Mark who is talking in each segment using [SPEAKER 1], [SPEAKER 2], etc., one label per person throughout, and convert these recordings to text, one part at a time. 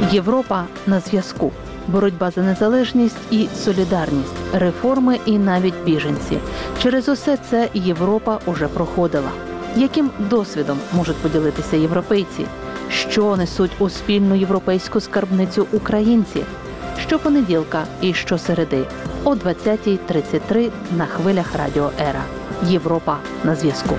[SPEAKER 1] Європа на зв'язку. Боротьба за незалежність і солідарність, реформи і навіть біженці. Через усе це Європа уже проходила. Яким досвідом можуть поділитися європейці? Що несуть у спільну європейську скарбницю українці? Щопонеділка і щосереди о 20:33 на хвилях Радіо Ера. Європа на зв'язку.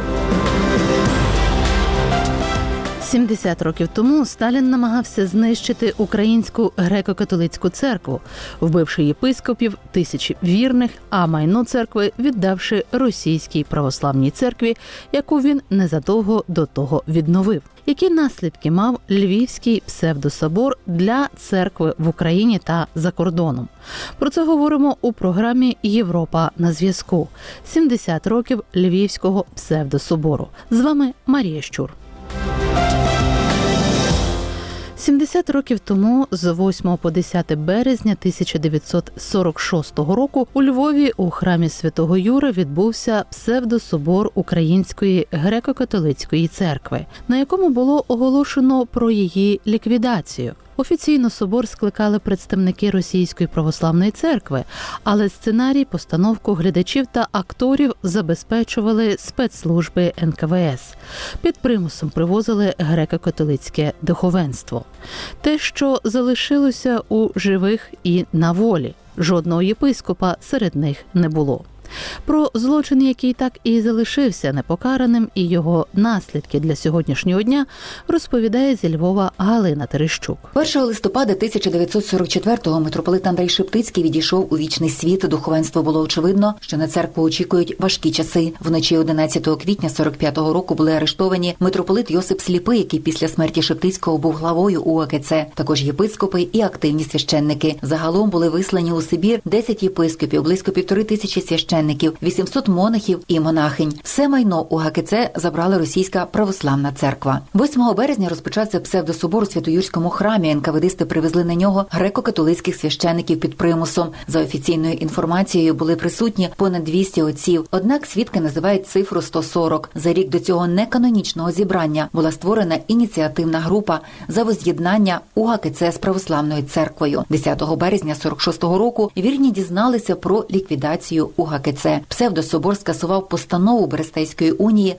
[SPEAKER 1] 70 років тому Сталін намагався знищити Українську греко-католицьку церкву, вбивши єпископів, тисячі вірних, а майно церкви віддавши Російській православній церкві, яку він незадовго до того відновив. Які наслідки мав Львівський псевдособор для церкви в Україні та за кордоном? Про це говоримо у програмі «Європа на зв'язку». 70 років Львівського псевдособору. З вами Марія Щур. 70 років тому, з 8 по 10 березня 1946 року, у Львові у храмі Святого Юри відбувся псевдособор Української греко-католицької церкви, на якому було оголошено про її ліквідацію. Офіційно собор скликали представники Російської православної церкви, але сценарій, постановку глядачів та акторів забезпечували спецслужби НКВС. Під примусом привозили греко-католицьке духовенство. Те, що залишилося у живих і на волі. Жодного єпископа серед них не було. Про злочин, який так і залишився непокараним, і його наслідки для сьогоднішнього дня розповідає зі Львова Галина Терещук.
[SPEAKER 2] 1 листопада 1944-го митрополит Андрей Шептицький відійшов у вічний світ. Духовенство було очевидно, що на церкву очікують важкі часи. Вночі 11 квітня 45-го року були арештовані митрополит Йосип Сліпий, який після смерті Шептицького був главою УАКЦ, також єпископи і активні священники. Загалом були вислані у Сибір 10 єпископів, близько 1500 священників, 800 монахів і монахинь. Все майно УГКЦ забрала Російська православна церква. 8 березня розпочався псевдособор у Свято-Юрському храмі. НКВДисти привезли на нього греко-католицьких священиків під примусом. За офіційною інформацією були присутні понад 200 отців. Однак свідки називають цифру 140. За рік до цього неканонічного зібрання була створена ініціативна група за воз'єднання УГКЦ з православною церквою. 10 березня 46-го року вірні дізналися про ліквідацію УГКЦ. Псевдособор скасував постанову Берестейської унії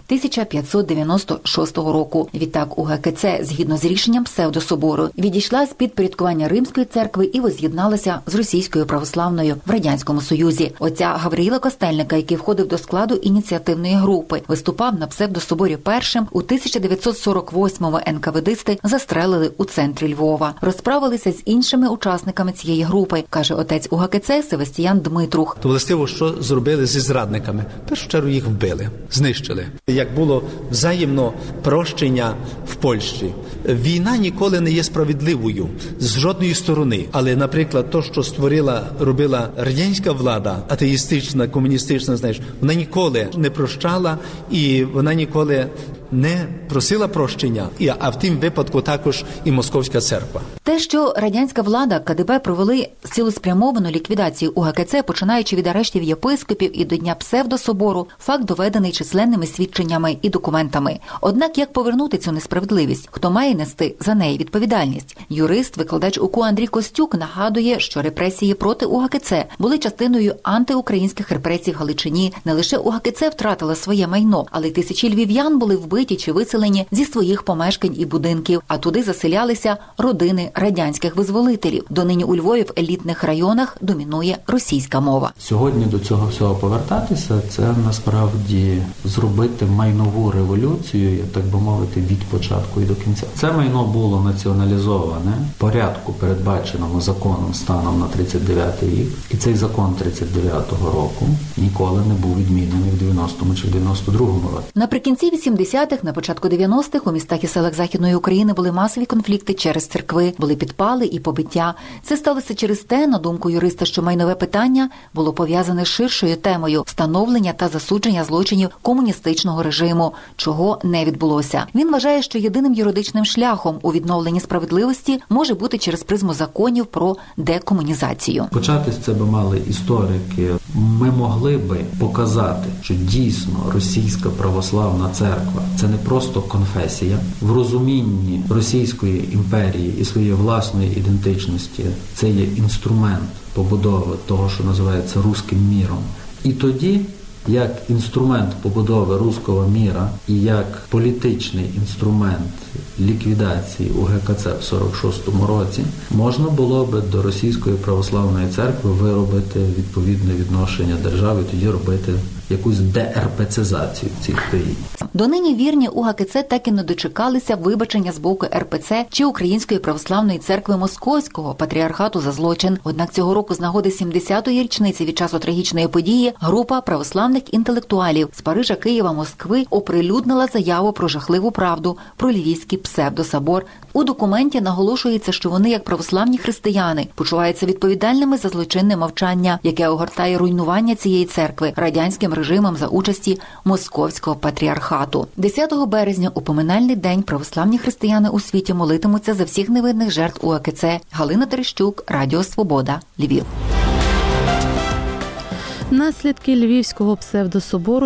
[SPEAKER 2] 1596 року. Відтак УГКЦ, згідно з рішенням псевдособору, відійшла з підпорядкування Римської церкви і воз'єдналася з Російською православною в Радянському Союзі. Отця Гавриїла Костельника, який входив до складу ініціативної групи, виступав на псевдособорі першим. У 1948-му НКВДисти застрелили у центрі Львова. Розправилися з іншими учасниками цієї групи, каже отець УГКЦ Севастіян Дмитрух.
[SPEAKER 3] То властиво, що зробили зі зрадниками? В першу чергу їх вбили, знищили. Як було взаємно прощення в Польщі. Війна ніколи не є справедливою з жодної сторони. Але, наприклад, то, що робила радянська влада, атеїстична, комуністична, вона ніколи не прощала і вона ніколи не просила прощення, а в тим випадку також і Московська церква.
[SPEAKER 2] Те, що радянська влада, КДБ провели цілеспрямовану ліквідацію УГКЦ, починаючи від арештів єпископів і до дня псевдособору, факт доведений численними свідченнями і документами. Однак, як повернути цю несправедливість? Хто має нести за неї відповідальність? Юрист, викладач УКУ Андрій Костюк нагадує, що репресії проти УГКЦ були частиною антиукраїнських репресій в Галичині. Не лише УГКЦ втратила своє майно, але й тисячі львів'ян були вбиті чи виселені зі своїх помешкань і будинків, а туди заселялися родини радянських визволителів. Донині у Львові в елітних районах домінує російська мова.
[SPEAKER 4] Сьогодні до цього всього повертатися – це насправді зробити майнову революцію, так би мовити, від початку і до кінця. Це майно було націоналізоване в порядку, передбаченому законом станом на 39-й рік. І цей закон 39-го року ніколи не був відмінений в 90-му чи в 92-му році.
[SPEAKER 2] Наприкінці 80-х, на початку 90-х у містах і селах Західної України були масові конфлікти через церкви, були підпали і побиття. Це сталося через те, на думку юриста, що майнове питання було пов'язане з ширшою темою встановлення та засудження злочинів комуністичного режиму, чого не відбулося. Він вважає, що єдиним юридичним шляхом у відновленні справедливості може бути через призму законів про декомунізацію.
[SPEAKER 4] Почати з це би мали історики. Ми могли би показати, що дійсно Російська православна церква – це не просто конфесія. В розумінні Російської імперії і своєї власної ідентичності це є інструмент побудови того, що називається руським міром. І тоді, як інструмент побудови руського міра і як політичний інструмент ліквідації УГКЦ в 46-му році, можна було би до Російської православної церкви виробити відповідне відношення держави, тоді робити якусь ДРПЦизацію в цій країні.
[SPEAKER 2] Донині вірні УГКЦ так і не дочекалися вибачення з боку РПЦ чи Української православної церкви Московського патріархату за злочин. Однак цього року з нагоди 70-ї річниці від часу трагічної події група православних інтелектуалів з Парижа, Києва, Москви оприлюднила заяву про жахливу правду про Львівський псевдособор. У документі наголошується, що вони, як православні християни, почуваються відповідальними за злочинне мовчання, яке огортає руйнування цієї церкви радянським режимом за участі Московського патріархату. 10 березня у поминальний день православні християни у світі молитимуться за всіх невинних жертв УГКЦ. Галина Терещук, Радіо Свобода, Львів.
[SPEAKER 1] Наслідки Львівського псевдособору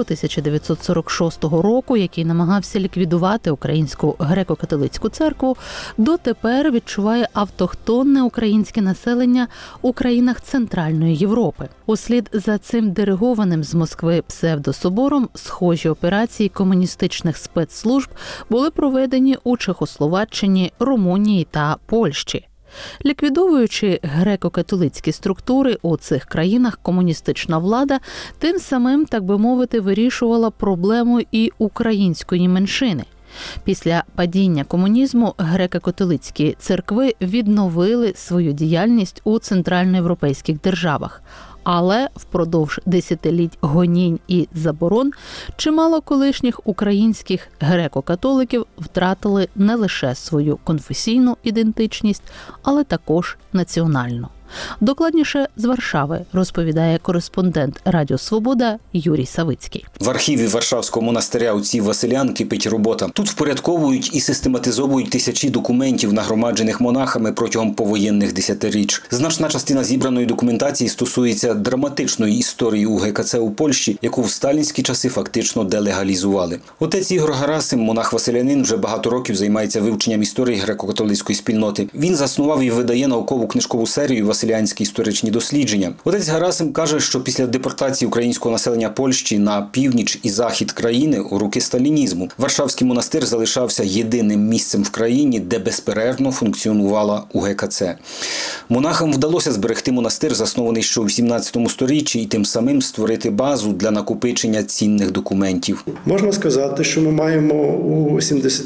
[SPEAKER 1] 1946 року, який намагався ліквідувати Українську греко-католицьку церкву, дотепер відчуває автохтонне українське населення у країнах Центральної Європи. Услід за цим диригованим з Москви псевдособором схожі операції комуністичних спецслужб були проведені у Чехословаччині, Румунії та Польщі. Ліквідовуючи греко-католицькі структури у цих країнах, комуністична влада тим самим, так би мовити, вирішувала проблему і української меншини. Після падіння комунізму греко-католицькі церкви відновили свою діяльність у центральноєвропейських державах. Але впродовж десятиліть гонінь і заборон чимало колишніх українських греко-католиків втратили не лише свою конфесійну ідентичність, але також національну. Докладніше з Варшави розповідає кореспондент Радіо Свобода Юрій Савицький.
[SPEAKER 5] В архіві Варшавського монастиря отців Василян кипить робота. Тут впорядковують і систематизовують тисячі документів, нагромаджених монахами протягом повоєнних десятиріч. Значна частина зібраної документації стосується драматичної історії УГКЦ у Польщі, яку в сталінські часи фактично делегалізували. Отець Ігор Гарасим, монах-василянин, вже багато років займається вивченням історії греко-католицької спільноти. Він заснував і видає наукову книжкову серію «Василянські історичні дослідження». Отець Гарасим каже, що після депортації українського населення Польщі на північ і захід країни у руки сталінізму, Варшавський монастир залишався єдиним місцем в країні, де безперервно функціонувала УГКЦ. Монахам вдалося зберегти монастир, заснований ще у 18 сторіччі, і тим самим створити базу для накопичення цінних документів.
[SPEAKER 6] Можна сказати, що ми маємо у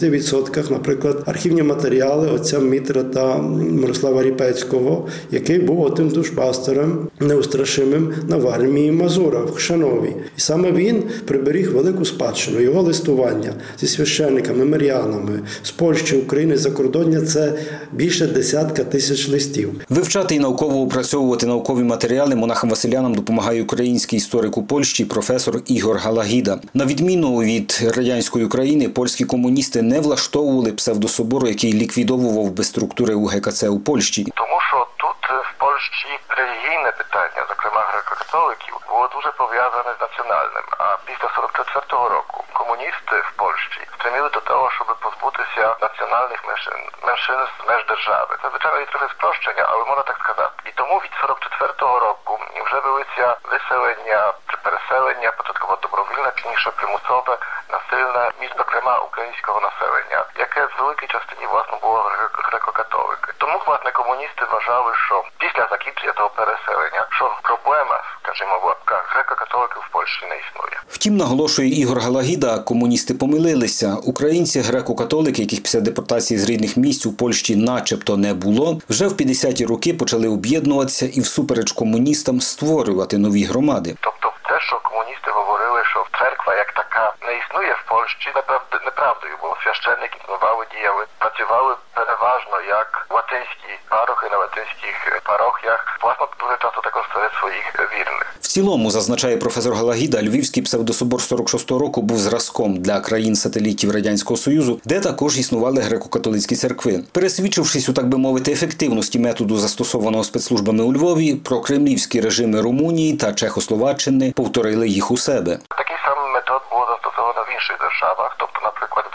[SPEAKER 6] 70%, наприклад, архівні матеріали отця Мітра Мирослава Ріпецького, який був отим душпастером неустрашимим на Вармії Мазура в Хшанові. І саме він приберіг велику спадщину. Його листування зі священниками, мирянами з Польщі, України, закордоння – це більше 10 тисяч листів.
[SPEAKER 5] Вивчати і науково опрацьовувати наукові матеріали монахам-василянам допомагає український історик у Польщі професор Ігор Галагіда. На відміну від радянської України, польські комуністи не влаштовували псевдособору, який ліквідовував без структури УГКЦ у Польщі.
[SPEAKER 7] Тому що тут в Польщі релігійне питання, зокрема греко-католиків, було дуже пов'язане з національним. А після 44-го року комуністи в Польщі стремили до того, щоб позбутися національних меншинств меж держави. Це, звичайно, є трохи спрощення, але можна так сказати. І тому від 44-го року вже велися виселення чи переселення, початково добровільне, пізніше примусове, насильне між, зокрема, українського населення, яке в великій частині, власне, було греко-католики. Тому, власне, комуністи вважали, що після закінчення того переселення, що проблема, скажімо, в лапках греко-католиків в Польщі не існує.
[SPEAKER 5] Втім, наголошує Ігор Галагіда, комуністи помилилися. Українці греко-католики, яких після депортації з рідних місць у Польщі начебто не було, вже в 50-ті роки почали об'єднуватися і всупереч комуністам створювати нові громади.
[SPEAKER 7] Тобто те, що комуністи говорили, що церква як така не існує в Польщі, неправдою, бо священники існували, діяли, працювали переважно як латинські парохи на латинських парохіях, власне, дуже часто також серед своїх вірних.
[SPEAKER 5] В цілому, зазначає професор Галагіда, Львівський псевдособор 46-го року був зразком для країн-сателітів Радянського Союзу, де також існували греко-католицькі церкви. Пересвідчившись у, так би мовити, ефективності методу, застосованого спецслужбами у Львові, прокремлівські режими Румунії та Чехословаччини повторили їх у себе.
[SPEAKER 7] Такий самий метод було застосовано в інших державах, тобто, наприклад,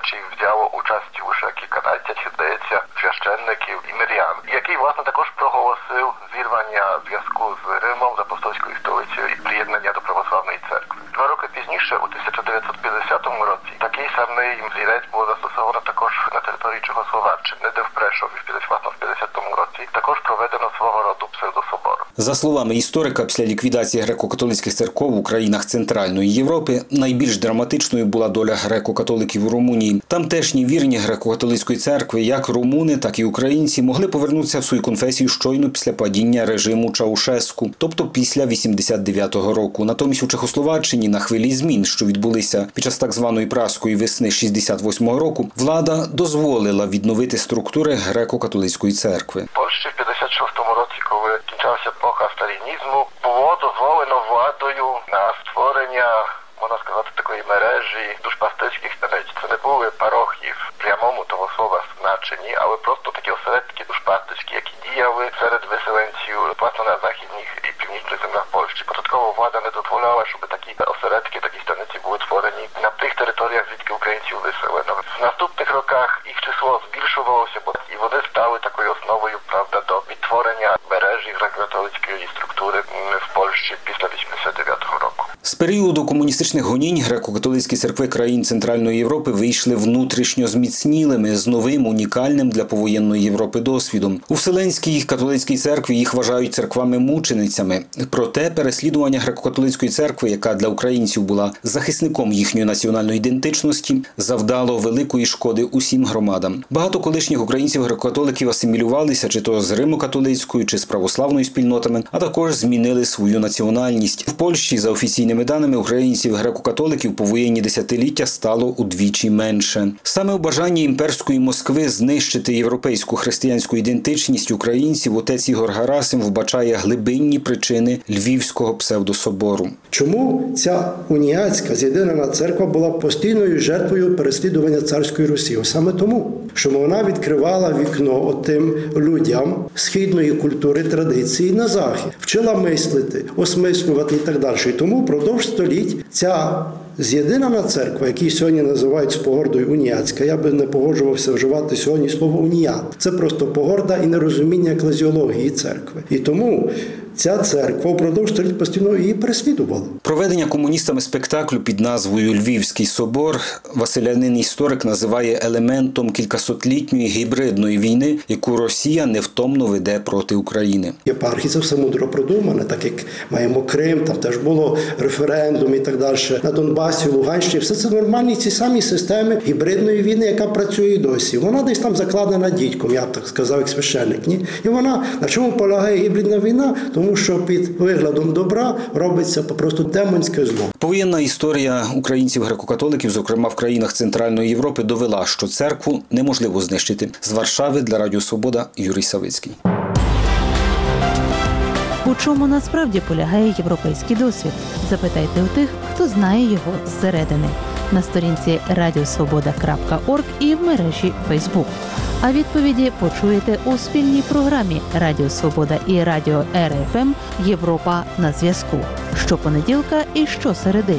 [SPEAKER 7] чи взяло участь уже кільканадцять, здається, священників і мирян, який, власне, також проголосив зірвання зв'язку з Римом, з апостольською столицею і приєднання до православної церкви. 2 роки пізніше, у 1950 році, такий самий взірець було застосовано також на території Чехословаччини, де в Прешові, власне, в 50-му році, також проведено свого роду псевдособору.
[SPEAKER 5] За словами історика, після ліквідації греко-католицьких церков у країнах Центральної Європи найбільш драматичною була доля греко-католиків у Румунії. Тамтешні вірні греко-католицької церкви, як румуни, так і українці, могли повернутися в свою конфесію щойно після падіння режиму Чаушеску, тобто після 89-го року. Натомість у Чехословаччині на хвилі змін, що відбулися під час так званої праської весни 68-го року, влада дозволила відновити структури греко-католицької церкви.
[SPEAKER 7] В Польщі в 56-му році, коли кінчався епоха сталінізму, було дозволено владою на створення, можна сказати, такої мережі душпастерських станиць. Це не були парохії в прямому того слова значенні, але просто такі осередки душпастерські, які діяли серед виселенців, власне, на західних і північних землях Польщі. Податково влада не дозволяла, щоб такі осередки, такі станиці були творені на тих територіях, звідки українців виселено. В наступних роках їх число збільшувалося, і вони стали такою основою, правда, до відтворення мережі греко-католицької структури в Польщі після 89-го року.
[SPEAKER 5] З періоду комуністичних гонінь греко-католицькі церкви країн Центральної Європи вийшли внутрішньо зміцнілими з новим унікальним для повоєнної Європи досвідом. У Вселенській католицькій церкві їх вважають церквами-мученицями. Проте переслідування греко-католицької церкви, яка для українців була захисником їхньої національної ідентичності, завдало великої шкоди усім громадам. Багато колишніх українців греко-католиків асимілювалися чи то з римо-католицькою, чи з православною спільнотами, а також змінили свою національність. В Польщі, за офіційними даними, українців греко-католиків по воєнні десятиліття стало удвічі менше. Саме у бажанні імперської Москви знищити європейську християнську ідентичність українців отець Ігор Гарасим вбачає глибинні причини Львівського псевдособору.
[SPEAKER 6] Чому ця уніатська з'єднана церква була постійною жертвою переслідування царської Русі? Саме тому, що вона відкривала вікно отим людям східної культури, традиції на захід, вчила мислити, осмислювати і так далі. І тому впродовж століть ця з'єднана церква, яку сьогодні називають з погордою уніатська, я би не погоджувався вживати сьогодні слово уніат. Це просто погорда і нерозуміння еклезіології церкви. І тому ця церква впродовж століть постійно її переслідувала.
[SPEAKER 5] Проведення комуністами спектаклю під назвою «Львівський собор» василянин-історик називає елементом кількасотлітньої гібридної війни, яку Росія невтомно веде проти України.
[SPEAKER 6] Єпархії це все мудро продумане, так як маємо Крим, там теж було референдум і так далі. На Донбасі, Луганщині, все це нормальні ці самі системи гібридної війни, яка працює і досі. Вона десь там закладена дідьком, я б так сказав, як священник. Ні? І вона, на чому полягає гібридна війна? Тому що під виглядом добра робиться просто демонське зло.
[SPEAKER 5] Повоєнна історія українців-греко-католиків, зокрема в країнах Центральної Європи, довела, що церкву неможливо знищити. З Варшави для Радіо Свобода Юрій Савицький.
[SPEAKER 1] У чому насправді полягає європейський досвід? Запитайте у тих, хто знає його зсередини. На сторінці radiosvoboda.org і в мережі Facebook. А відповіді почуєте у спільній програмі Радіо Свобода і Радіо РФМ «Європа на зв'язку» щопонеділка і щосереди.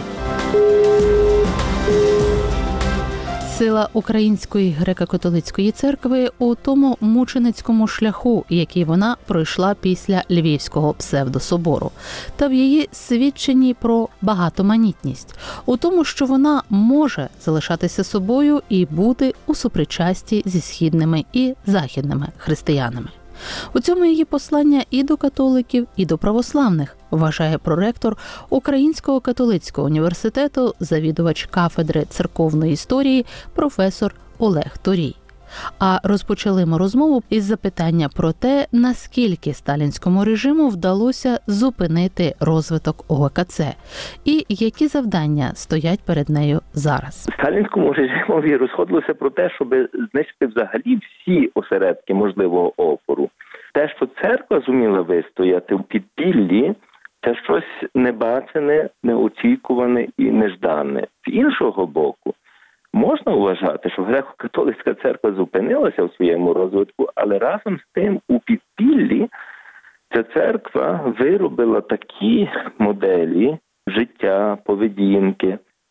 [SPEAKER 1] Сила Української греко-католицької церкви у тому мученицькому шляху, який вона пройшла після Львівського псевдособору, та в її свідченні про багатоманітність, у тому, що вона може залишатися собою і бути у супричасті зі східними і західними християнами. У цьому її послання і до католиків, і до православних, вважає проректор Українського католицького університету, завідувач кафедри церковної історії професор Олег Торій. А розпочали ми розмову із запитання про те, наскільки сталінському режиму вдалося зупинити розвиток ОГКЦ і які завдання стоять перед нею зараз.
[SPEAKER 8] Сталінському режимові розходилося про те, щоб знищити взагалі всі осередки можливого опору. Те, що церква зуміла вистояти в підпіллі, це щось небачене, неочікуване і неждане. З іншого боку, можна вважати, що греко-католицька церква зупинилася в своєму розвитку, але разом з тим у підпіллі ця церква виробила такі моделі життя, поведінки,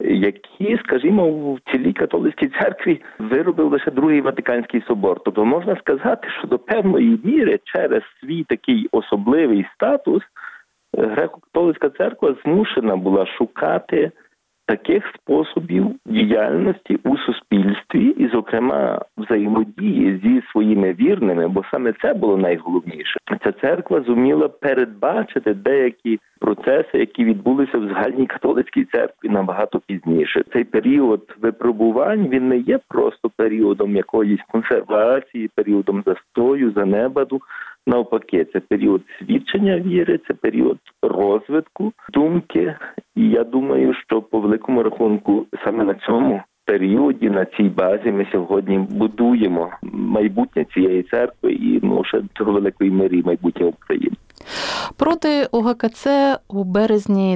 [SPEAKER 8] які, скажімо, в цілій католицькій церкві виробив лише Другий Ватиканський собор. Тобто можна сказати, що до певної міри через свій такий особливий статус греко-католицька церква змушена була шукати таких способів діяльності у суспільстві і, зокрема, взаємодії зі своїми вірними, бо саме це було найголовніше. Ця церква зуміла передбачити деякі процеси, які відбулися в загальній католицькій церкві набагато пізніше. Цей період випробувань, він не є просто періодом якоїсь консервації, періодом застою, занепаду. Навпаки, це період свідчення віри, це період розвитку думки. І я думаю, що по великому рахунку саме на цьому періоді, на цій базі ми сьогодні будуємо майбутнє цієї церкви і, ще цього великої мирі майбутнє України.
[SPEAKER 1] Проти УГКЦ у березні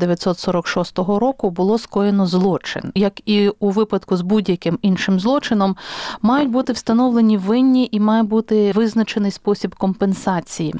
[SPEAKER 1] 1946 року було скоєно злочин. Як і у випадку з будь-яким іншим злочином, мають бути встановлені винні і має бути визначений спосіб компенсації.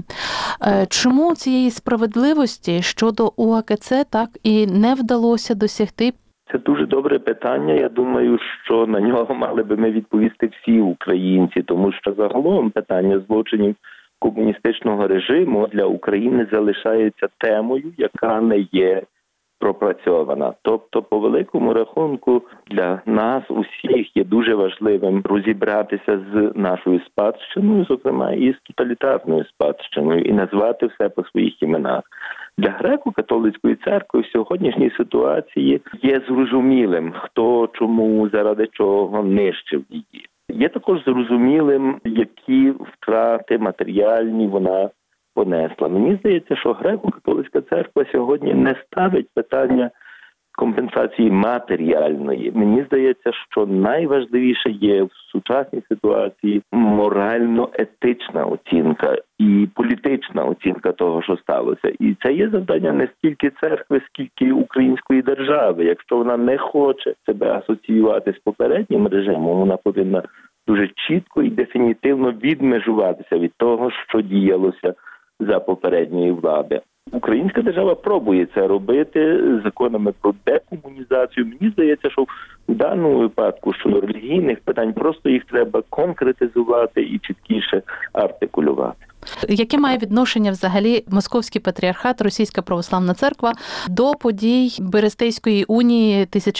[SPEAKER 1] Чому цієї справедливості щодо УГКЦ так і не вдалося досягти?
[SPEAKER 8] Це дуже добре питання. Я думаю, що на нього мали би ми відповісти всі українці, тому що загалом питання злочинів комуністичного режиму для України залишається темою, яка не є пропрацьована. Тобто, по великому рахунку, для нас усіх є дуже важливим розібратися з нашою спадщиною, зокрема і з тоталітарною спадщиною, і назвати все по своїх іменах. Для греко-католицької церкви в сьогоднішній ситуації є зрозумілим, хто, чому, заради чого нищив її. Є також зрозумілим, які втрати матеріальні вона понесла. Мені здається, що греко-католицька церква сьогодні не ставить питання компенсації матеріальної. Мені здається, що найважливіше є в сучасній ситуації морально-етична оцінка і політична оцінка того, що сталося. І це є завдання не стільки церкви, скільки української держави. Якщо вона не хоче себе асоціювати з попереднім режимом, вона повинна дуже чітко і дефінітивно відмежуватися від того, що діялося за попередньої влади. Українська держава пробує це робити законами про декомунізацію. Мені здається, що в даному випадку щодо релігійних питань просто їх треба конкретизувати і чіткіше артикулювати.
[SPEAKER 1] Яке має відношення взагалі Московський патріархат, Російська православна церква до подій Берестейської унії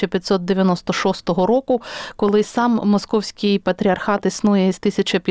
[SPEAKER 1] 1596 року, коли сам Московський патріархат існує з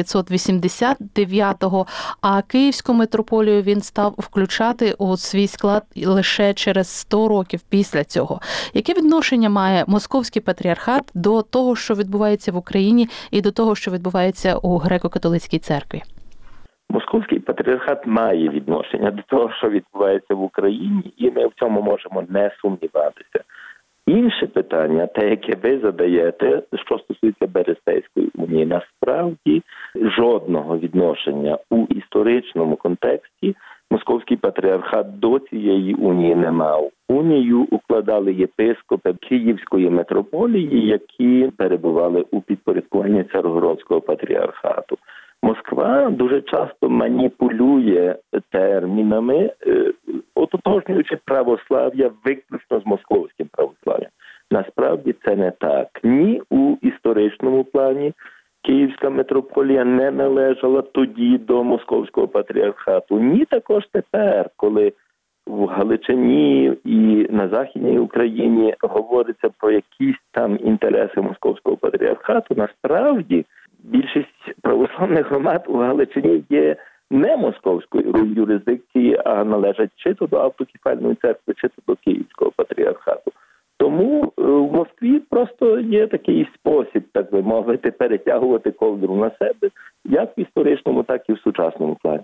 [SPEAKER 1] 1589-го, а Київську митрополію він став включати у свій склад лише через 100 років після цього. Яке відношення має Московський патріархат до того, що відбувається в Україні, і до того, що відбувається у греко-католицькій церкві?
[SPEAKER 8] Московський патріархат має відношення до того, що відбувається в Україні, і ми в цьому можемо не сумніватися. Інше питання, те, яке ви задаєте, що стосується Берестейської унії, насправді жодного відношення у історичному контексті Московський патріархат до цієї унії не мав. Унію укладали єпископи Київської митрополії, які перебували у підпорядкуванні Царгородського патріархату. Москва дуже часто маніпулює термінами, ототожнюючи православ'я виключно з московським православ'ям. Насправді це не так. Ні у історичному плані Київська митрополія не належала тоді до Московського патріархату, ні також тепер, коли в Галичині і на Західній Україні говориться про якісь там інтереси Московського патріархату. Насправді більшість православних громад у Галичині є не московської юрисдикції, а належать чи то до автокефальної церкви, чи то до Київського патріархату. Тому в Москві просто є такий спосіб, так би мовити, перетягувати ковдру на себе, як в історичному, так і в сучасному плані.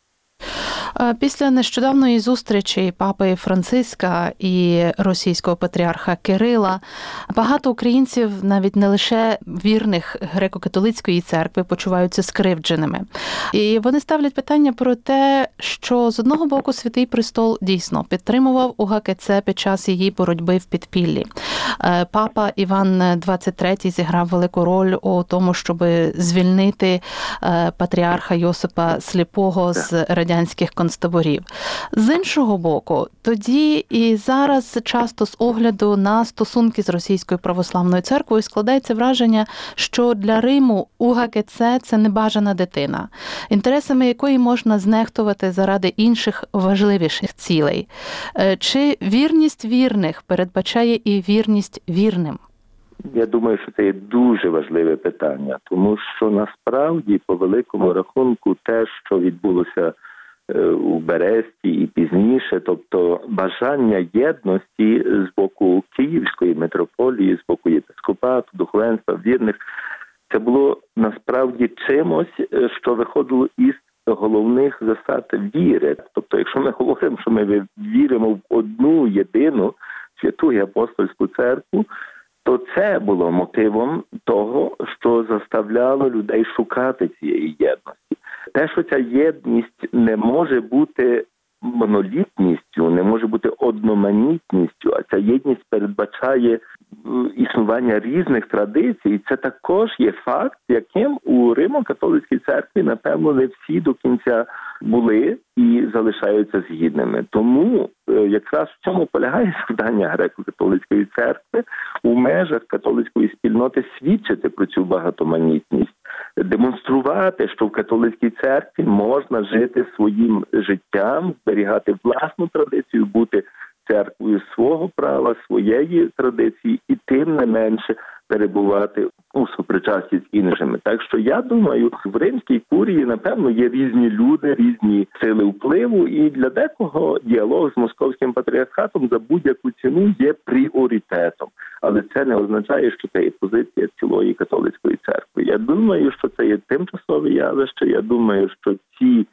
[SPEAKER 1] Після нещодавної зустрічі папи Франциска і російського патріарха Кирила багато українців, навіть не лише вірних греко-католицької церкви, почуваються скривдженими. І вони ставлять питання про те, що з одного боку Святий Престол дійсно підтримував УГКЦ під час її боротьби в підпіллі. Папа Іван XXIII зіграв велику роль у тому, щоб звільнити патріарха Йосипа Сліпого з радянського селянських концтаборів. З іншого боку, тоді і зараз часто з огляду на стосунки з Російською православною церквою складається враження, що для Риму УГКЦ – це небажана дитина, інтересами якої можна знехтувати заради інших важливіших цілей. Чи вірність вірних передбачає і вірність вірним?
[SPEAKER 8] Я думаю, що це є дуже важливе питання, тому що насправді, по великому рахунку, те, що відбулося у Бересті і пізніше, тобто бажання єдності з боку Київської митрополії, з боку єпископату, духовенства, вірних, це було насправді чимось, що виходило із головних засад віри. Тобто, якщо ми говоримо, що ми віримо в одну єдину святу і апостольську церкву, то це було мотивом того, що заставляло людей шукати цієї єдності. Те, що ця єдність не може бути монолітністю, не може бути одноманітністю, а ця єдність передбачає існування різних традицій, це також є факт, яким у Римо-католицькій церкві, напевно, не всі до кінця були і залишаються згідними. Тому якраз в цьому полягає завдання греко-католицької церкви у межах католицької спільноти свідчити про цю багатоманітність, демонструвати, що в католицькій церкві можна жити своїм життям, зберігати власну традицію, бути церквою свого права, своєї традиції і тим не менше перебувати у супричасті з іншими. Так що я думаю, в Римській курії, напевно, є різні люди, різні сили впливу, і для декого діалог з московським патріархатом за будь-яку ціну є пріоритетом. Але це не означає, що це є позиція цілої католицької церкви. Я думаю, що це є тимчасове явище. Я думаю, що ці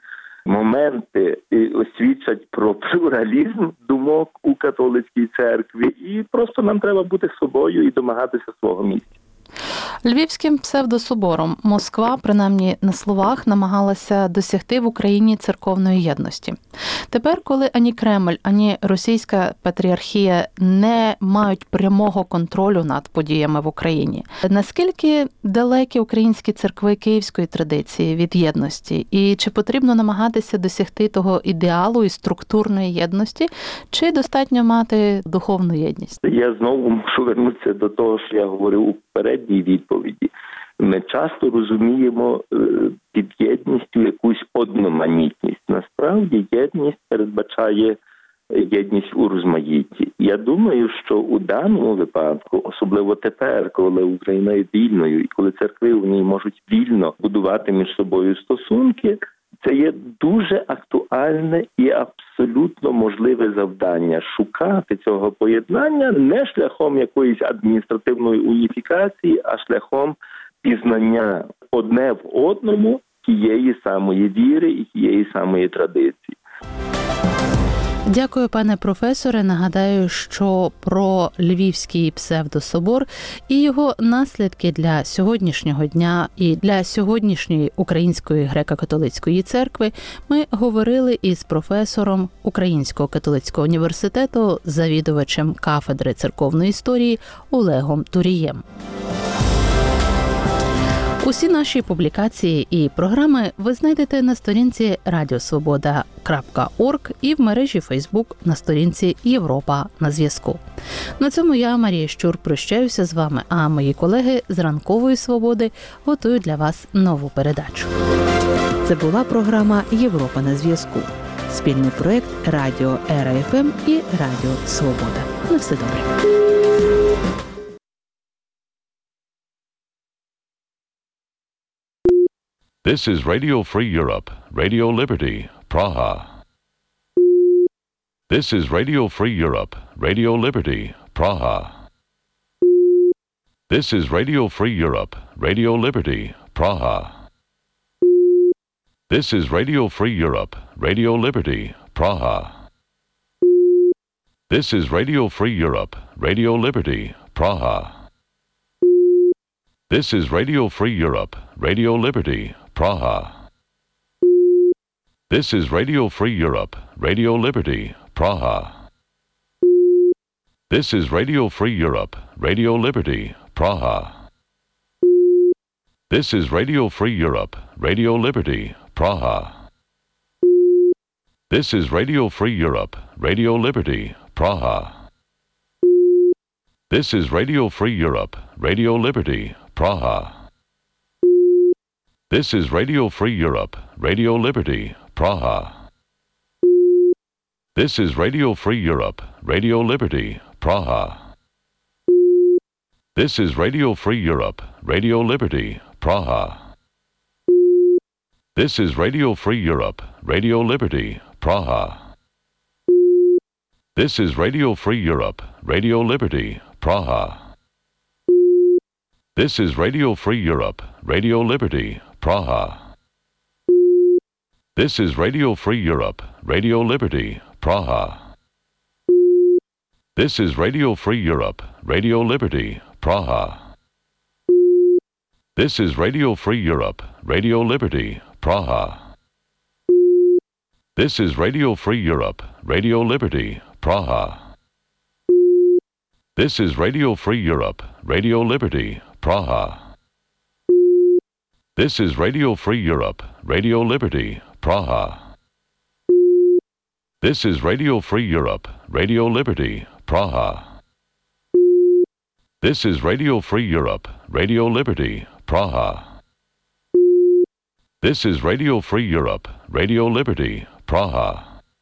[SPEAKER 8] моменти свідчать про плюралізм думок у католицькій церкві, і просто нам треба бути собою і домагатися свого місця.
[SPEAKER 1] Львівським псевдособором Москва, принаймні на словах, намагалася досягти в Україні церковної єдності. Тепер, коли ані Кремль, ані російська патріархія не мають прямого контролю над подіями в Україні, наскільки далекі українські церкви київської традиції від єдності? І чи потрібно намагатися досягти того ідеалу і структурної єдності, чи достатньо мати духовну єдність?
[SPEAKER 8] Я знову мушу вернутися до того, що я говорив у передній відповіді. Ми часто розуміємо під єдністю якусь одноманітність. Насправді єдність передбачає єдність у розмаїтті. Я думаю, що у даному випадку, особливо тепер, коли Україна є вільною і коли церкви в ній можуть вільно будувати між собою стосунки, це є дуже актуальне і абсолютно можливе завдання – шукати цього поєднання не шляхом якоїсь адміністративної уніфікації, а шляхом пізнання одне в одному тієї самої віри і тієї самої традиції.
[SPEAKER 1] Дякую, пане професоре. Нагадаю, що про Львівський псевдособор і його наслідки для сьогоднішнього дня і для сьогоднішньої Української греко-католицької церкви ми говорили із професором Українського католицького університету, завідувачем кафедри церковної історії Олегом Турієм. Усі наші публікації і програми ви знайдете на сторінці radiosvoboda.org і в мережі Facebook на сторінці Європа на зв'язку. На цьому я, Марія Щур, прощаюся з вами, а мої колеги з Ранкової Свободи готують для вас нову передачу. Це була програма Європа на зв'язку. Спільний проєкт Радіо ЕРА-ФМ і Радіо Свобода. На все добре.
[SPEAKER 9] This is Radio Free Europe, Radio Liberty, Praha. This is Radio Free Europe, Radio Liberty, Praha. This is Radio Free Europe, Radio Liberty, Praha. This is Radio Free Europe, Radio Liberty, Praha. This is Radio Free Europe, Radio Liberty, Praha. This is Radio Free Europe, Radio Liberty, Praha. This is Radio Free Europe, Radio Liberty, Praha. This is Radio Free Europe, Radio Liberty, Praha. This is Radio Free Europe, Radio Liberty, Praha. This is Radio Free Europe, Radio Liberty, Praha. This is Radio Free Europe, Radio Liberty, Praha. This is Radio Free Europe, Radio Liberty, Praha. This is Radio Free Europe, Radio Liberty, Praha. This is Radio Free Europe, Radio Liberty, Praha. This is Radio Free Europe, Radio Liberty, Praha. This is Radio Free Europe, Radio Liberty, Praha. This is Radio Free Europe, Radio Liberty, Praha. This is Radio Free Europe, Radio Liberty, Praha. This is Radio Free Europe, Radio Liberty, Praha. This is Radio Free Europe, Radio Liberty, Praha. This is Radio Free Europe, Radio Liberty, Praha. This is Radio Free Europe, Radio Liberty, Praha. This is Radio Free Europe, Radio Liberty, Praha. This is Radio Free Europe, Radio Liberty, Praha. This is Radio Free Europe, Radio Liberty, Praha. This is Radio Free Europe, Radio Liberty, Praha.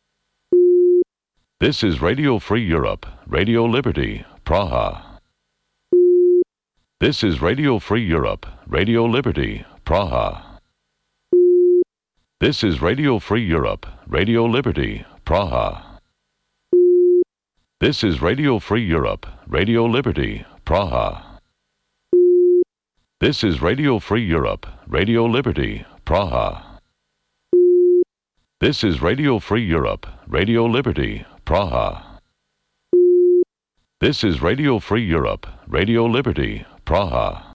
[SPEAKER 9] This is Radio Free Europe, Radio Liberty, Praha. This is Radio Free Europe, Radio Liberty, Praha. This is Radio Free Europe, Radio Liberty, Praha. This is Radio Free Europe, Radio Liberty, Praha. This is Radio Free Europe, Radio Liberty, Praha. This is Radio Free Europe, Radio Liberty, Praha. This is Radio Free Europe, Radio Liberty, Praha.